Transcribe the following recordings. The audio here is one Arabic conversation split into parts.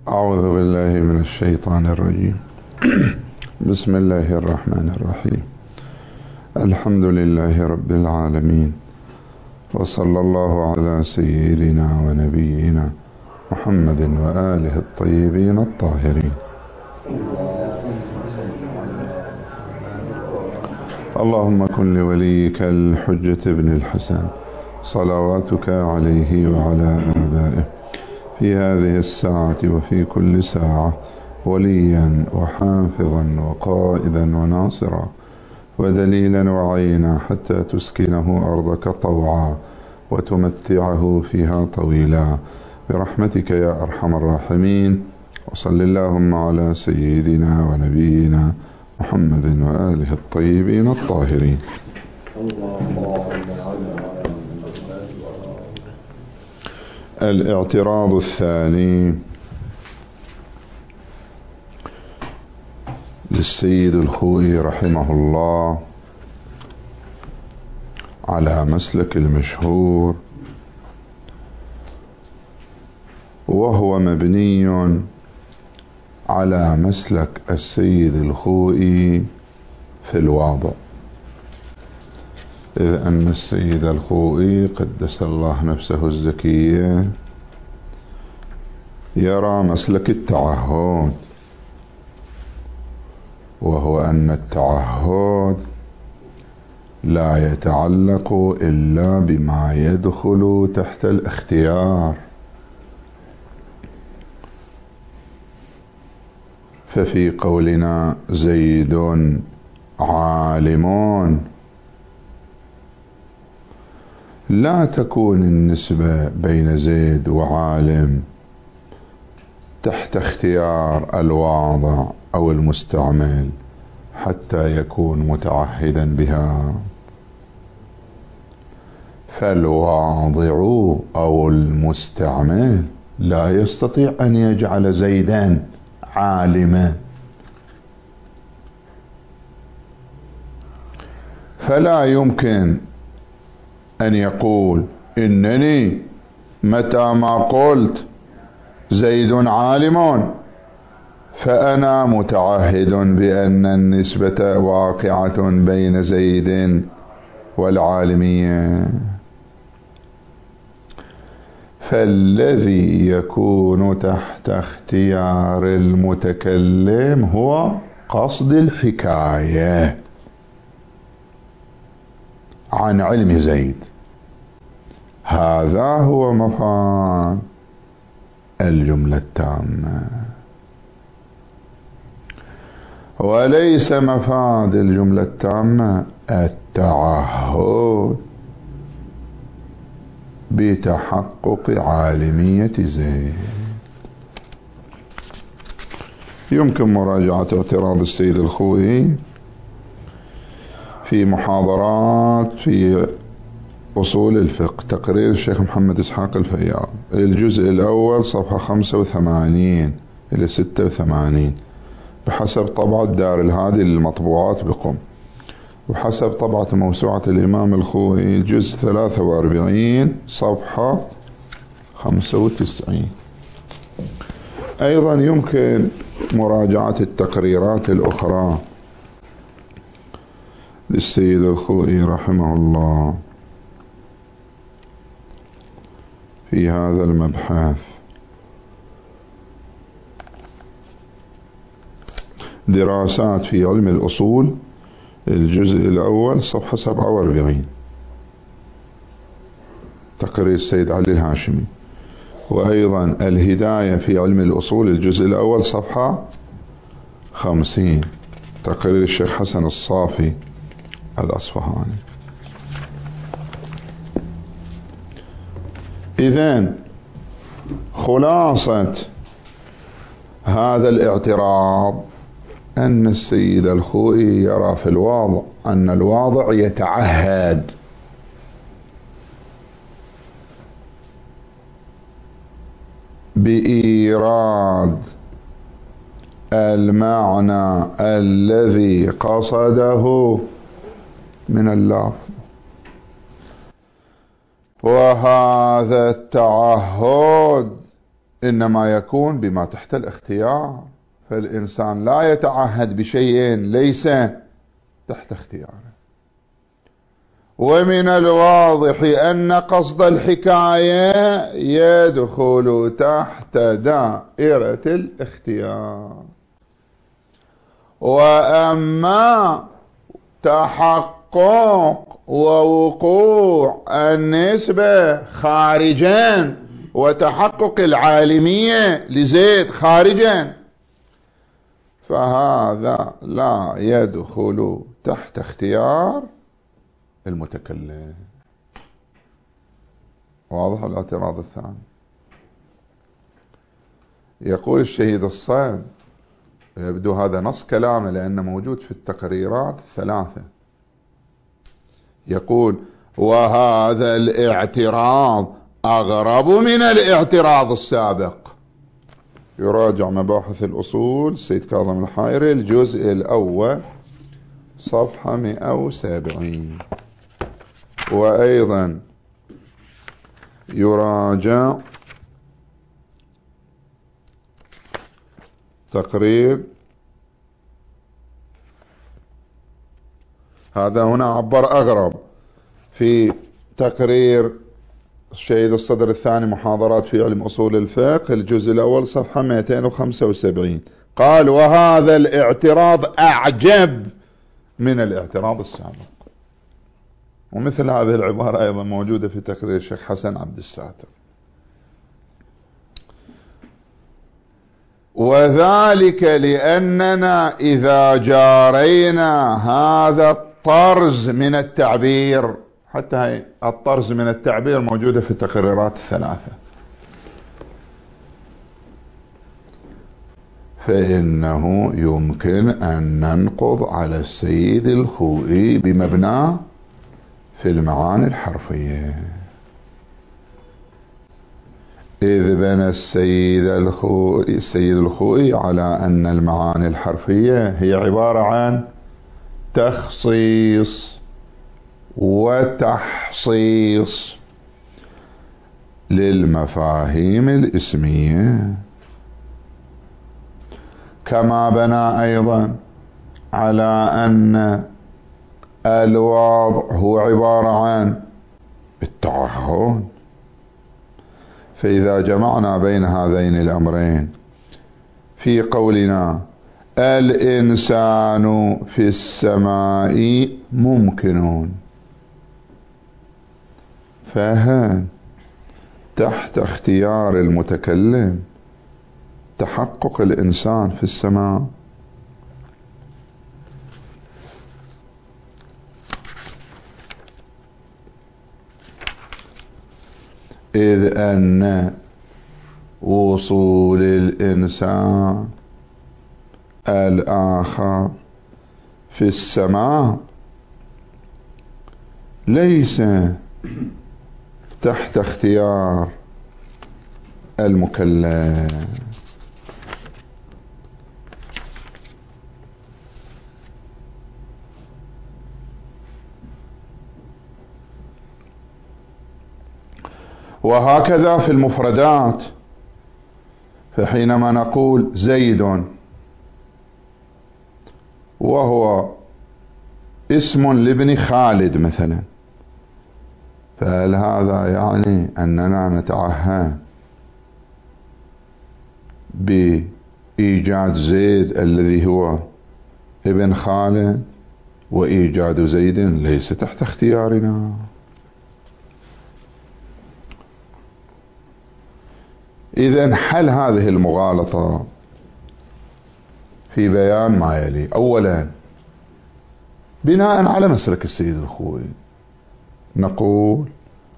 أعوذ بالله من الشيطان الرجيم. بسم الله الرحمن الرحيم. الحمد لله رب العالمين، وصلى الله على سيدنا ونبينا محمد وآله الطيبين الطاهرين. اللهم كن لوليك الحجة بن الحسن صلواتك عليه وعلى آبائه في هذه الساعة وفي كل ساعة وليا وحافظا وقائدا وناصرا ودليلا وعينا، حتى تسكنه أرضك طوعا وتمتعه فيها طويلا برحمتك يا أرحم الراحمين. وصل اللهم على سيدنا ونبينا محمد وآله الطيبين الطاهرين. الاعتراض الثاني للسيد الخوئي رحمه الله على مسلك المشهور، وهو مبني على مسلك السيد الخوئي في الواضع، إذ أن السيد الخوئي قدس الله نفسه الزكية يرى مسلك التعهد، وهو أن التعهد لا يتعلق إلا بما يدخل تحت الاختيار. ففي قولنا زيد عالم لا تكون النسبة بين زيد وعالم تحت اختيار الواضع أو المستعمل حتى يكون متعهدا بها، فالواضع أو المستعمل لا يستطيع أن يجعل زيدا عالما، فلا يمكن أن يقول إنني متى ما قلت زيد عالم فأنا متعهد بأن النسبة واقعة بين زيد والعالمية. فالذي يكون تحت اختيار المتكلم هو قصد الحكاية عن علم زيد، هذا هو مفاد الجملة التامة، وليس مفاد الجملة التامة التعهد بتحقق عالمية زيد. يمكن مراجعة اعتراض السيد الخوئي في محاضرات في أصول الفقه، تقرير الشيخ محمد إسحاق الفياض، الجزء الأول صفحة 85 إلى 86 بحسب طبعة دار الهادي للمطبوعات بقم، وحسب طبعة موسوعة الإمام الخوئي الجزء 43 صفحة 95. أيضا يمكن مراجعة التقريرات الأخرى للسيد الخوئي رحمه الله في هذا المبحث. دراسات في علم الأصول الجزء الأول صفحة 47 تقرير السيد علي الهاشمي، وأيضا الهداية في علم الأصول الجزء الأول صفحة 50 تقرير الشيخ حسن الصافي الأصفهاني. إذن خلاصة هذا الاعتراض أن السيد الخوئي يرى في الواضع أن الواضع يتعهد بإيراد المعنى الذي قصده من اللفظ، وهذا التعهد إنما يكون بما تحت الاختيار، فالإنسان لا يتعهد بشيء ليس تحت اختياره. ومن الواضح أن قصد الحكاية يدخل تحت دائرة الاختيار. وأما تحقق ووقوع النسبة خارجا وتحقق العالمية لزيد خارجا، فهذا لا يدخل تحت اختيار المتكلم. واضح الاعتراض الثاني؟ يقول الشهيد الصيد، يبدو هذا نص كلامه لأنه موجود في التقريرات الثلاثة، يقول: وهذا الاعتراض أغرب من الاعتراض السابق. يراجع مباحث الأصول السيد كاظم الحائري الجزء الأول صفحة 170. وأيضا يراجع تقرير، هذا هنا عبر أغرب، في تقرير الشهيد الصدر الثاني محاضرات في علم أصول الفقه الجزء الأول صفحة 275، قال: وهذا الاعتراض أعجب من الاعتراض السابق. ومثل هذه العبارة أيضا موجودة في تقرير الشيخ حسن عبد الساتر. وذلك لأننا إذا جارينا هذا الطرز من التعبير، حتى هي الطرز من التعبير موجودة في التقريرات الثلاثة، فإنه يمكن أن ننقض على السيد الخوئي بمبناه في المعاني الحرفية، إذ بنى السيد الخوئي على أن المعاني الحرفية هي عبارة عن تخصيص وتحصيص للمفاهيم الاسمية، كما بنى أيضا على أن الوضع هو عبارة عن التعهد. فإذا جمعنا بين هذين الأمرين في قولنا الإنسان في السماء ممكن، فهل تحت اختيار المتكلم تحقق الإنسان في السماء؟ إذ أن وصول الإنسان الآخر في السماء ليس تحت اختيار المكلف. وهكذا في المفردات، فحينما نقول زيد وهو اسم لابن خالد مثلا، فهل هذا يعني أننا نتعهد بإيجاد زيد الذي هو ابن خالد، وإيجاد زيد ليس تحت اختيارنا؟ إذن حل هذه المغالطة في بيان ما يلي. أولا، بناء على مسلك السيد الخوئي نقول: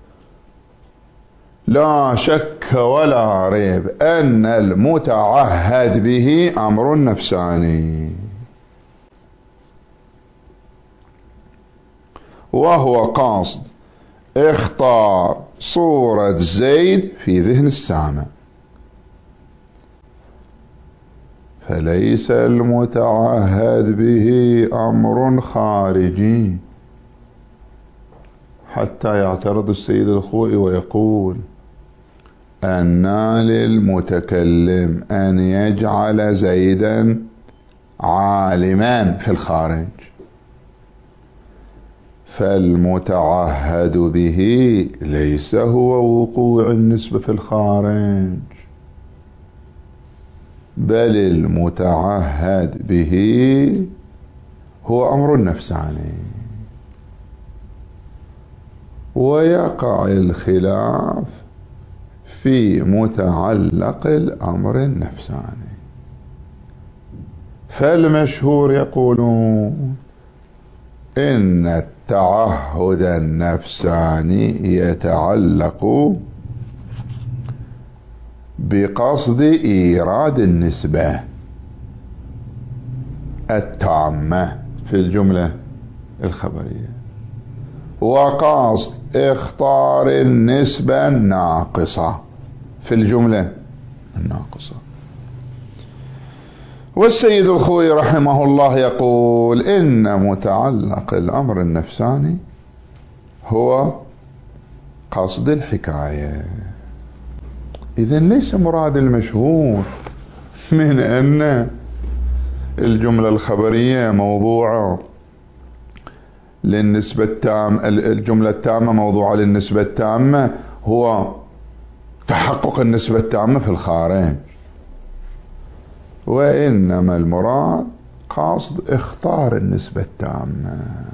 لا شك ولا ريب أن المتعهد به أمر نفساني، وهو قصد اختار صورة زيد في ذهن السامع، فليس المتعهد به أمر خارجي، حتى يعترض السيد الخوئي ويقول: أن للمتكلم أن يجعل زيدا عالما في الخارج، فالمتعهد به ليس هو وقوع النسبة في الخارج، بل المتعهد به هو أمر نفساني. ويقع الخلاف في متعلق الأمر النفساني. فالمشهور يقولون إن التعهد النفساني يتعلق بقصد إيراد النسبة التامة في الجملة الخبرية، وقصد اختار النسبة الناقصة في الجملة الناقصة. والسيد الخوئي رحمه الله يقول إن متعلق الأمر النفساني هو قصد الحكاية. إذن ليس مراد المشهور من أن الجملة الخبرية موضوعة للنسبة التامة، الجملة التامة موضوعة للنسبة التامة هو تحقق النسبة التامة في الخارج، وإنما المراد قصد اختار النسبة التامة.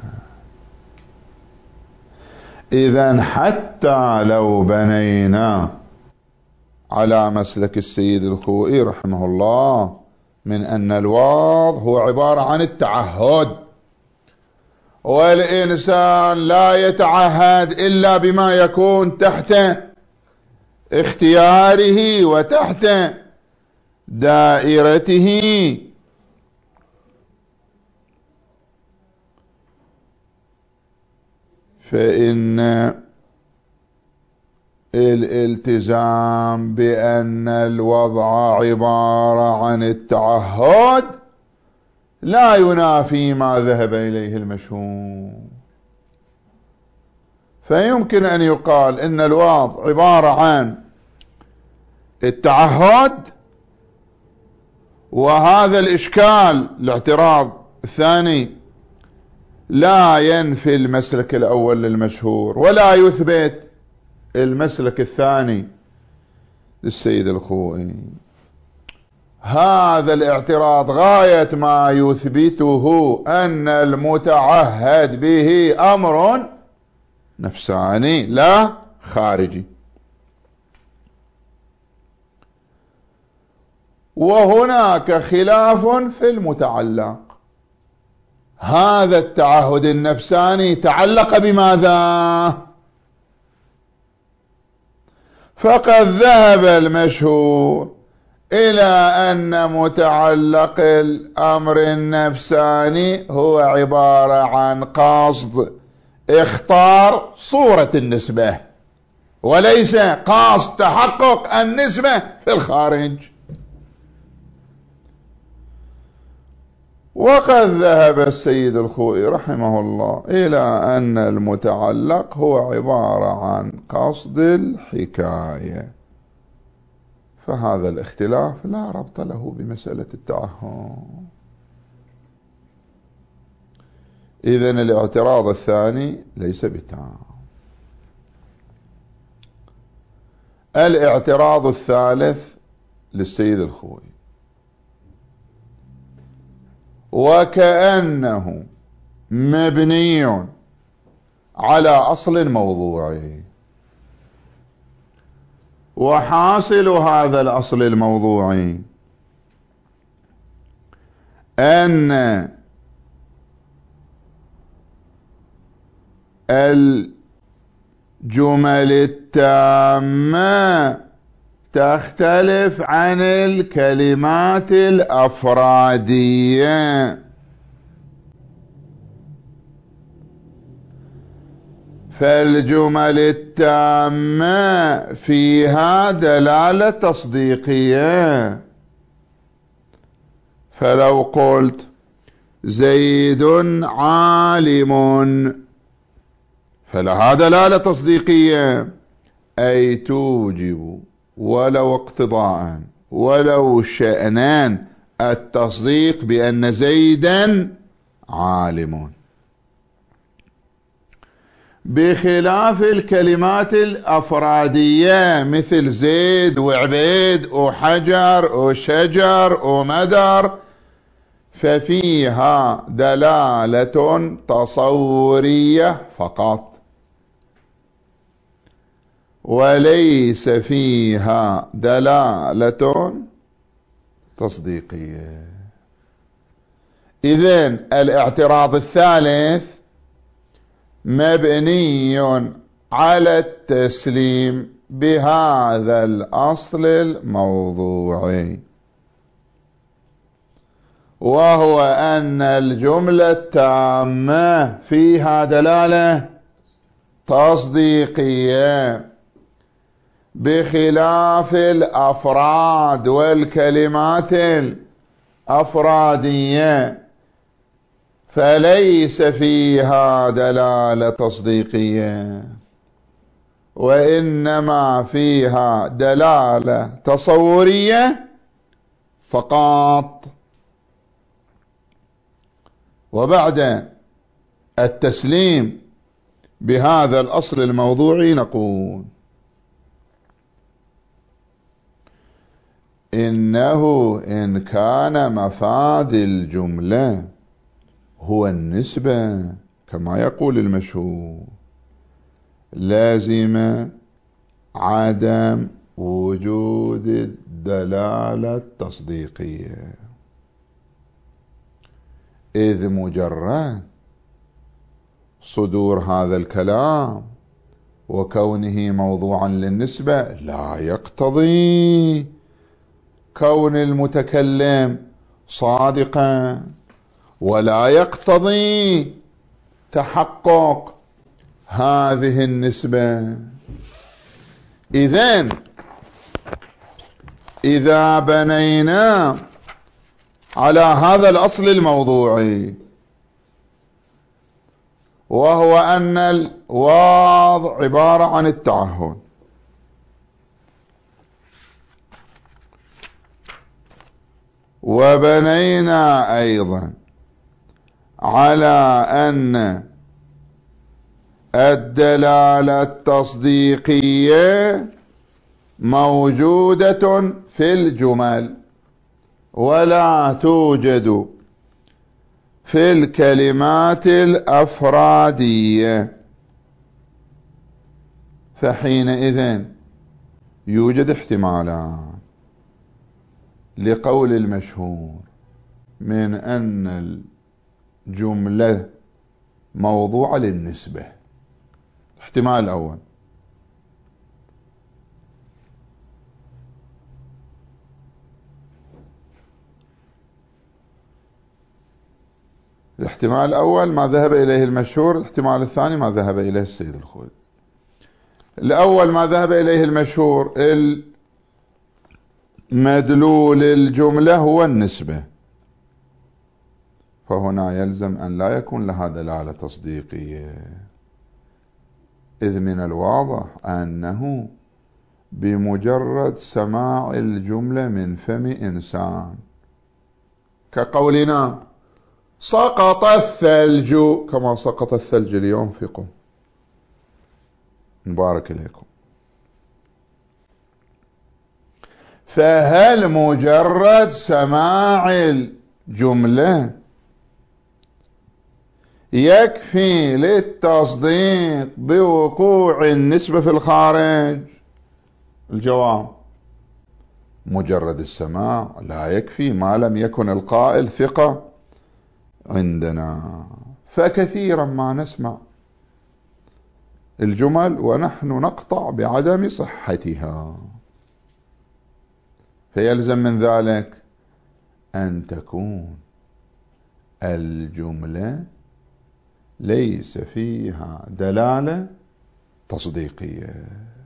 إذن حتى لو بنينا على مسلك السيد الخوئي رحمه الله من أن الوضع هو عبارة عن التعهد، والإنسان لا يتعهد إلا بما يكون تحت اختياره وتحت دائرته، فإن الالتزام بأن الوضع عبارة عن التعهد لا ينافي ما ذهب إليه المشهور. فيمكن أن يقال إن الوضع عبارة عن التعهد، وهذا الإشكال الاعتراض الثاني لا ينفي المسلك الأول للمشهور ولا يثبت المسلك الثاني للسيد الخوئي. هذا الاعتراض غاية ما يثبته أن المتعهد به أمر نفساني لا خارجي. وهناك خلاف في المتعلق. هذا التعهد النفساني تعلق بماذا؟ فقد ذهب المشهور إلى أن متعلق الأمر النفساني هو عبارة عن قصد اختار صورة النسبة، وليس قصد تحقق النسبة في الخارج. وقد ذهب السيد الخوئي رحمه الله إلى أن المتعلق هو عبارة عن قصد الحكاية، فهذا الاختلاف لا ربط له بمسألة التعهد. إذن الاعتراض الثاني ليس بتام. الاعتراض الثالث للسيد الخوئي، وكأنه مبني على أصل موضوعي، وحاصل هذا الأصل الموضوعي أن الجمل التامة تختلف عن الكلمات الأفرادية، فالجمل التامة فيها دلالة تصديقية. فلو قلت زيد عالم فلها دلالة تصديقية، أي توجب ولو اقتضاء ولو شأنان التصديق بأن زيدا عالم، بخلاف الكلمات الأفرادية مثل زيد وعبيد وحجر وشجر ومدر، ففيها دلالة تصورية فقط، وليس فيها دلالة تصديقية. إذن الاعتراض الثالث مبني على التسليم بهذا الأصل الموضوعي، وهو أن الجملة التامة فيها دلالة تصديقية، بخلاف الأفراد والكلمات الأفرادية فليس فيها دلالة تصديقية، وإنما فيها دلالة تصورية فقط. وبعد التسليم بهذا الأصل الموضوعي نقول إنه إن كان مفاد الجملة هو النسبة كما يقول المشهور، لازم عدم وجود الدلالة التصديقية، إذ مجرد صدور هذا الكلام وكونه موضوعا للنسبة لا يقتضي كون المتكلم صادقا، ولا يقتضي تحقق هذه النسبة. إذن إذا بنينا على هذا الأصل الموضوعي، وهو أن الوضع عبارة عن التعهد، وبنينا أيضا على أن الدلالة التصديقية موجودة في الجمل ولا توجد في الكلمات الأفرادية، فحينئذ يوجد احتمالان لقول المشهور من أن الجملة موضوع للنسبة. الاحتمال الأول: الاحتمال الأول ما ذهب إليه المشهور، الاحتمال الثاني ما ذهب إليه السيد الخوئي. الأول ما ذهب إليه المشهور، مدلول الجملة هو النسبة، فهنا يلزم أن لا يكون لها دلالة تصديقية، إذ من الواضح أنه بمجرد سماع الجملة من فم إنسان، كقولنا سقط الثلج، كما سقط الثلج اليوم في قم، مبارك إليكم، فهل مجرد سماع الجملة يكفي للتصديق بوقوع النسبة في الخارج؟ الجواب: مجرد السماع لا يكفي ما لم يكن القائل ثقة عندنا، فكثيرا ما نسمع الجمل ونحن نقطع بعدم صحتها، فيلزم من ذلك أن تكون الجملة ليس فيها دلالة تصديقية.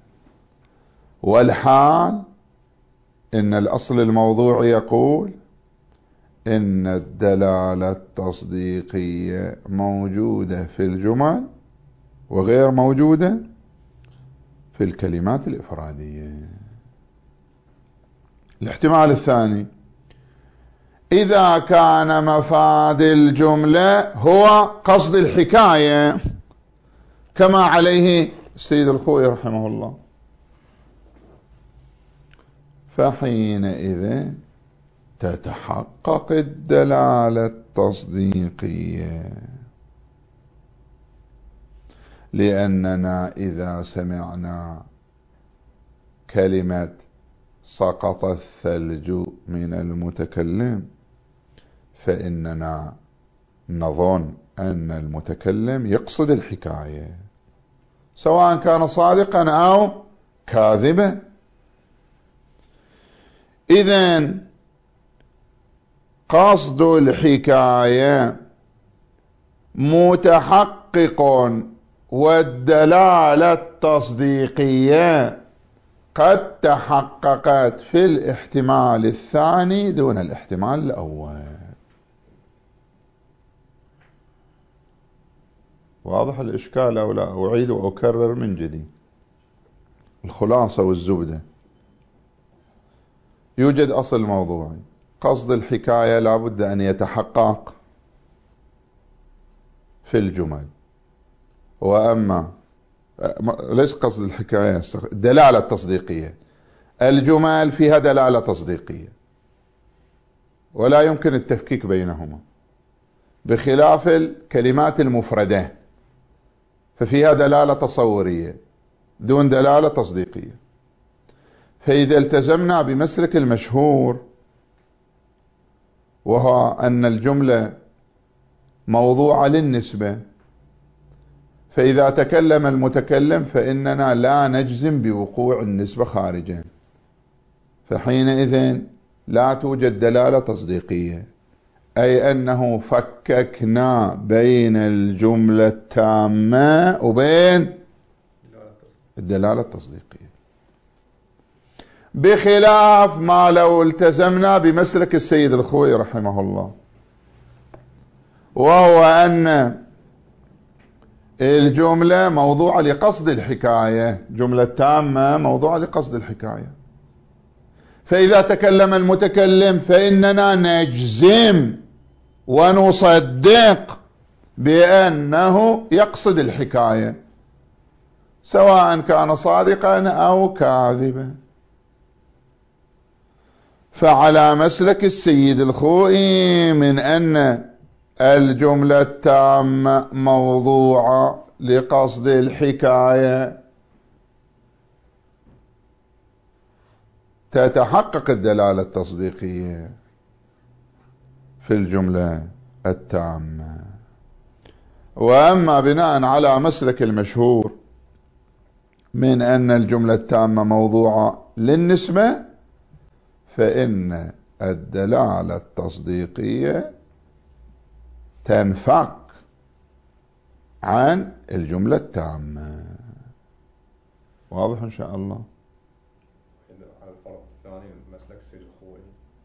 والحال إن الأصل الموضوع يقول إن الدلالة التصديقية موجودة في الجمل وغير موجودة في الكلمات الإفرادية. الاحتمال الثاني: إذا كان مفاد الجملة هو قصد الحكاية كما عليه السيد الخوئي رحمه الله، فحينئذ تتحقق الدلالة التصديقية، لأننا إذا سمعنا كلمة سقط الثلج من المتكلم فإننا نظن أن المتكلم يقصد الحكاية سواء كان صادقا أو كاذبا. إذن قصد الحكاية متحقق، والدلالة التصديقية قد تحققت في الاحتمال الثاني دون الاحتمال الأول. واضح الإشكال أو لا؟ أعيد وأكرر من جديد. الخلاصة والزبدة: يوجد أصل موضوعي، قصد الحكاية لا بد أن يتحقق في الجمل، وأما ليس قصد الحكاية، الدلالة التصديقية، الجمل فيها دلالة تصديقية ولا يمكن التفكيك بينهما، بخلاف الكلمات المفردة ففيها دلالة تصورية دون دلالة تصديقية. فإذا التزمنا بمسلك المشهور وهو أن الجملة موضوعة للنسبة، فإذا تكلم المتكلم فإننا لا نجزم بوقوع النسبة خارجا، فحينئذ لا توجد دلالة تصديقية، أي أنه فككنا بين الجملة التامة وبين الدلالة التصديقية، بخلاف ما لو التزمنا بمسلك السيد الخوئي رحمه الله، وهو أن الجملة موضوعة لقصد الحكاية، جملة تامة موضوعة لقصد الحكاية، فإذا تكلم المتكلم فإننا نجزم ونصدق بأنه يقصد الحكاية سواء كان صادقا أو كاذبا. فعلى مسلك السيد الخوئي من أن الجملة التامة موضوعة لقصد الحكاية تتحقق الدلالة التصديقية في الجملة التامة. وأما بناء على مسلك المشهور من أن الجملة التامة موضوعة للنسبة، فإن الدلالة التصديقية تنفك عن الجملة التامة. واضح إن شاء الله؟ على الفرق الثاني مسلك السيد الخوئي،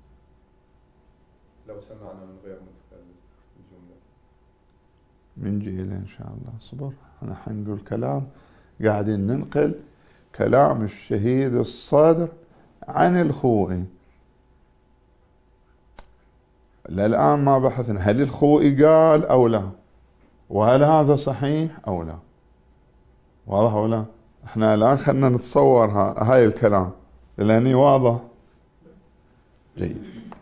لو سمعنا من غير متكلم الجملة من جيلة إن شاء الله. صبر، أنا حنقول كلام، قاعدين ننقل كلام الشهيد الصدر عن الخوئي. للآن ما بحثنا هل الخوئي قال أو لا، وهل هذا صحيح أو لا. واضح أو لا؟ احنا الآن خلنا نتصور هاي الكلام لأني واضح. جيد.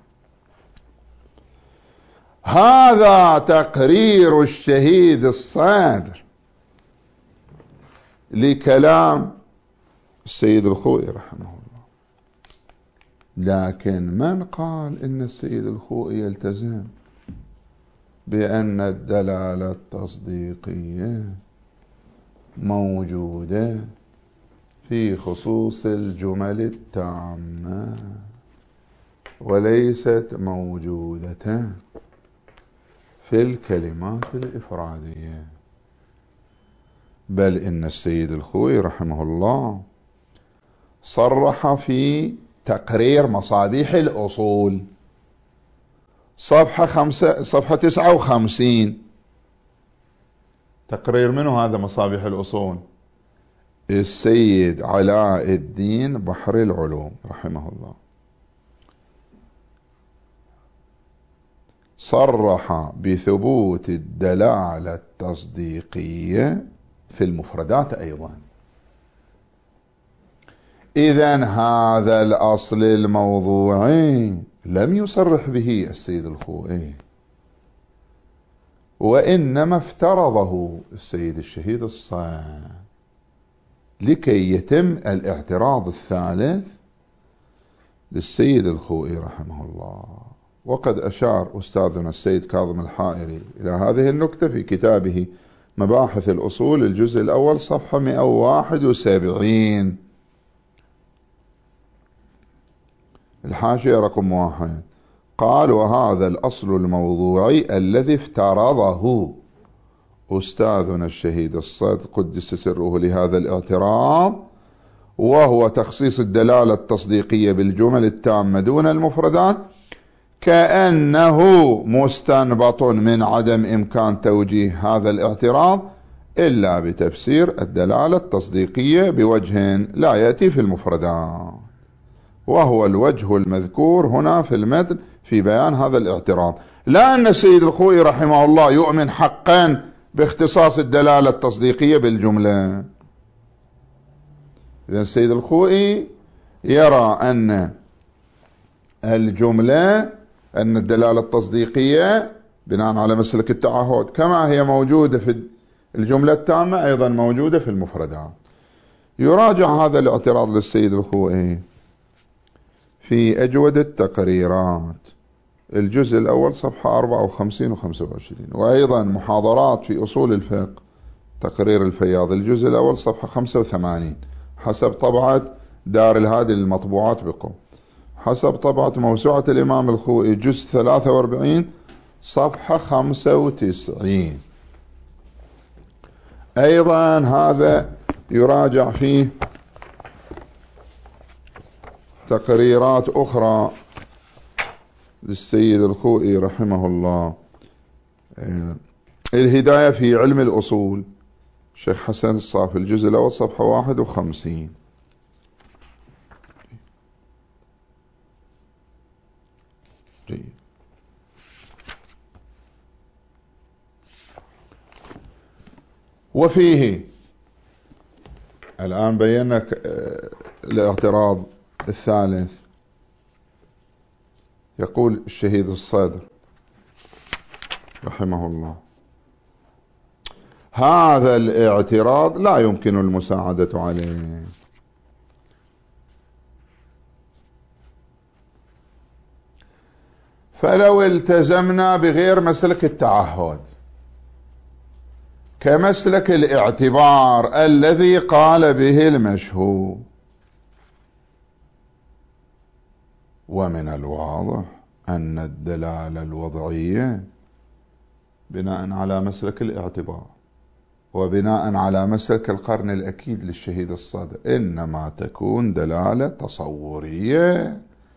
هذا تقرير الشهيد الصادر لكلام السيد الخوئي رحمه الله. لكن من قال إن السيد الخوئي يلتزم بأن الدلالة التصديقية موجودة في خصوص الجمل التامة وليست موجودة في الكلمات الإفرادية؟ بل إن السيد الخوئي رحمه الله صرح في تقرير مصابيح الأصول صفحة 59. تقرير منه هذا مصابيح الأصول؟ السيد علاء الدين بحر العلوم رحمه الله. صرح بثبوت الدلالة التصديقية في المفردات أيضا. إذن هذا الأصل الموضوعي لم يصرح به السيد الخوئي، وإنما افترضه السيد الشهيد الصاد لكي يتم الاعتراض الثالث للسيد الخوئي رحمه الله. وقد أشار أستاذنا السيد كاظم الحائري إلى هذه النكتة في كتابه مباحث الأصول الجزء الأول صفحة 171 الحاشية رقم 1. قال: وهذا الأصل الموضوعي الذي افترضه أستاذنا الشهيد الصاد قدس سره لهذا الاعتراض، وهو تخصيص الدلالة التصديقية بالجمل التامة دون المفردات، كأنه مستنبط من عدم إمكان توجيه هذا الاعتراض إلا بتفسير الدلالة التصديقية بوجه لا يأتي في المفردات، وهو الوجه المذكور هنا في المتن في بيان هذا الاعتراض. لا أن السيد الخوئي رحمه الله يؤمن حقا باختصاص الدلالة التصديقية بالجملة. إذن السيد الخوئي يرى أن الجملة، أن الدلالة التصديقية بناء على مسلك التعهد كما هي موجودة في الجملة التامة أيضا موجودة في المفردات. يراجع هذا الاعتراض للسيد الخوئي في أجودة التقريرات الجزء الأول صفحة 54 و 25، وأيضا محاضرات في أصول الفقه تقرير الفياض الجزء الأول صفحة 85 حسب طبعة دار الهادي للمطبوعات بقم، حسب طبعة موسوعة الإمام الخوئي جزء 43 صفحة 95. أيضا هذا يراجع فيه تقريرات أخرى للسيد الخوئي رحمه الله. الهداية في علم الأصول شيخ حسن الصافي الجزء الأول صفحة 51. جيد. وفيه الآن بينا الاعتراض الثالث. يقول الشهيد الصدر رحمه الله: هذا الاعتراض لا يمكن المساعدة عليه، فلو التزمنا بغير مسلك التعهد كمسلك الاعتبار الذي قال به المشهور، ومن الواضح أن الدلالة الوضعية بناء على مسلك الاعتبار وبناء على مسلك القرن الأكيد للشهيد الصدر إنما تكون دلالة تصورية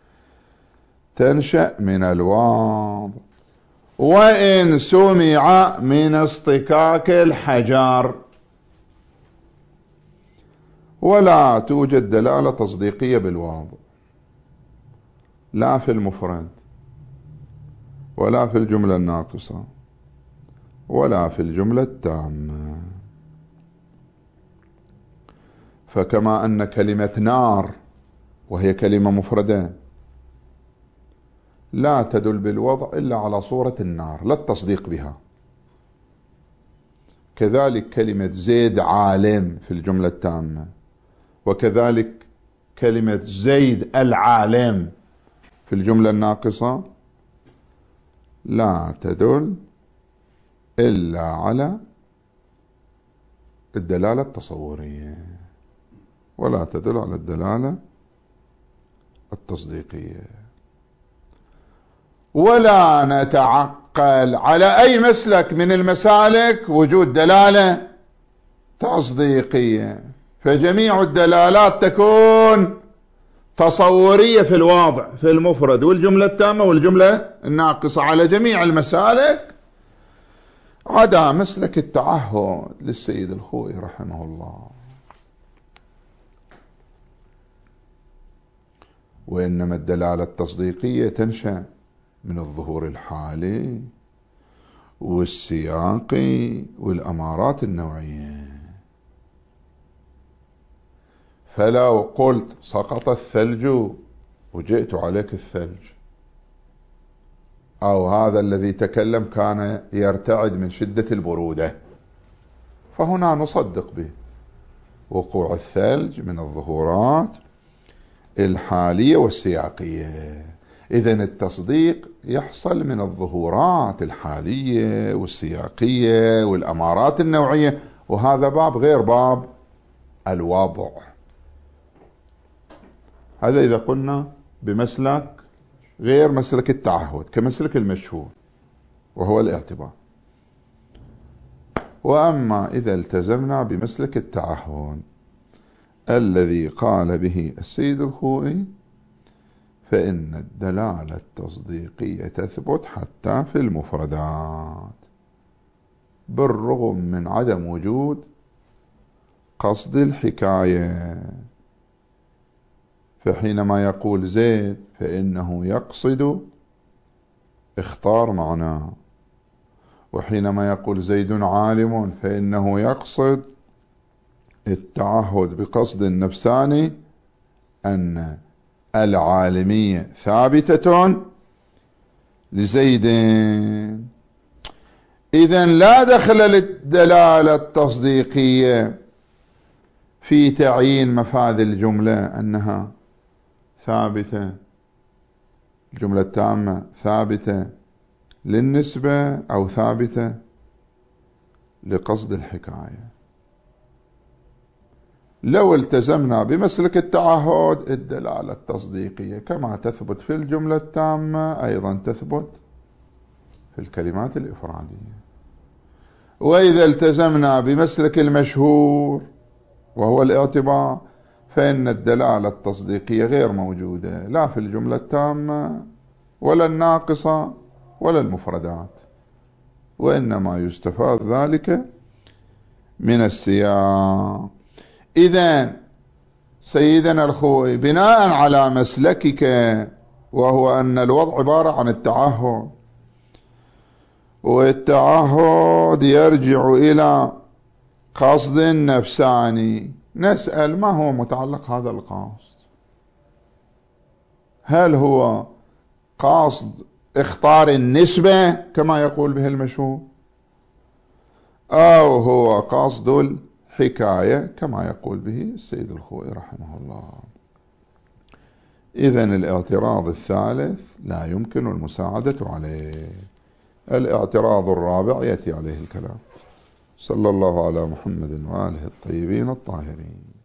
تنشأ من الواضح، وإن سمع من اصطكاك الحجر، ولا توجد دلالة تصديقية بالواضح لا في المفرد ولا في الجملة الناقصة ولا في الجملة التامة. فكما أن كلمة نار وهي كلمة مفردة لا تدل بالوضع إلا على صورة النار لا التصديق بها، كذلك كلمة زيد عالم في الجملة التامة، وكذلك كلمة زيد العالم في الجملة الناقصة لا تدل إلا على الدلالة التصورية ولا تدل على الدلالة التصديقية. ولا نتعقل على أي مسلك من المسالك وجود دلالة تصديقية، فجميع الدلالات تكون تصورية في الواضع في المفرد والجملة التامة والجملة الناقصة على جميع المسالك عدا مسلك التعهد للسيد الخوئي رحمه الله. وإنما الدلالة التصديقية تنشأ من الظهور الحالي والسياقي والأمارات النوعية. فلو قلت سقط الثلج وجئت عليك الثلج، أو هذا الذي تكلم كان يرتعد من شدة البرودة، فهنا نصدق به وقوع الثلج من الظهورات الحالية والسياقية. إذن التصديق يحصل من الظهورات الحالية والسياقية والأمارات النوعية، وهذا باب غير باب الوضع. هذا إذا قلنا بمسلك غير مسلك التعهد، كمسلك المشهور وهو الاعتبار. وأما إذا التزمنا بمسلك التعهد الذي قال به السيد الخوئي، فإن الدلالة التصديقية تثبت حتى في المفردات بالرغم من عدم وجود قصد الحكاية. فحينما يقول زيد فإنه يقصد اختار معناه، وحينما يقول زيد عالم فإنه يقصد التعهد بقصد النفساني أن العالمية ثابتة لزيد. إذن لا دخل للدلالة التصديقية في تعيين مفاد الجملة أنها ثابتة، الجملة التامة ثابتة للنسبة أو ثابتة لقصد الحكاية. لو التزمنا بمسلك التعهد الدلالة التصديقية كما تثبت في الجملة التامة أيضا تثبت في الكلمات الإفرادية. وإذا التزمنا بمسلك المشهور وهو الاعتبار فإن الدلالة التصديقية غير موجودة لا في الجملة التامة ولا الناقصة ولا المفردات، وإنما يستفاد ذلك من السياق. إذن سيدنا الخوئي بناء على مسلكك وهو أن الوضع عبارة عن التعهد، والتعهد يرجع إلى قصد نفساني، نسأل ما هو متعلق هذا القصد؟ هل هو قصد اختار النسبة كما يقول به المشهور، أو هو قصد الحكاية كما يقول به السيد الخوئي رحمه الله؟ إذن الاعتراض الثالث لا يمكن المساعدة عليه. الاعتراض الرابع يأتي عليه الكلام. صلى الله على محمد وآله الطيبين الطاهرين.